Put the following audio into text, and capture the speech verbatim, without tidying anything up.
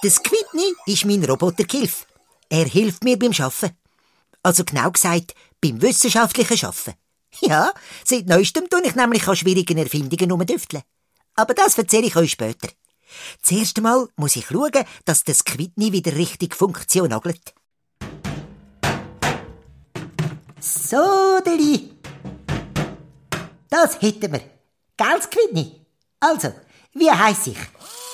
Der Squidny ist mein Robotergehilfe. Er hilft mir beim Arbeiten. Also genau gesagt, beim wissenschaftlichen Arbeiten. Ja, seit Neuestem tue ich nämlich an schwierigen Erfindungen rumdüfteln. Aber das erzähle ich euch später. Zuerst einmal muss ich schauen, dass der Squidny wieder richtig funktioniert. So, Deli. Das hätten wir. Gell, Squidny? Also, wie heiss ich?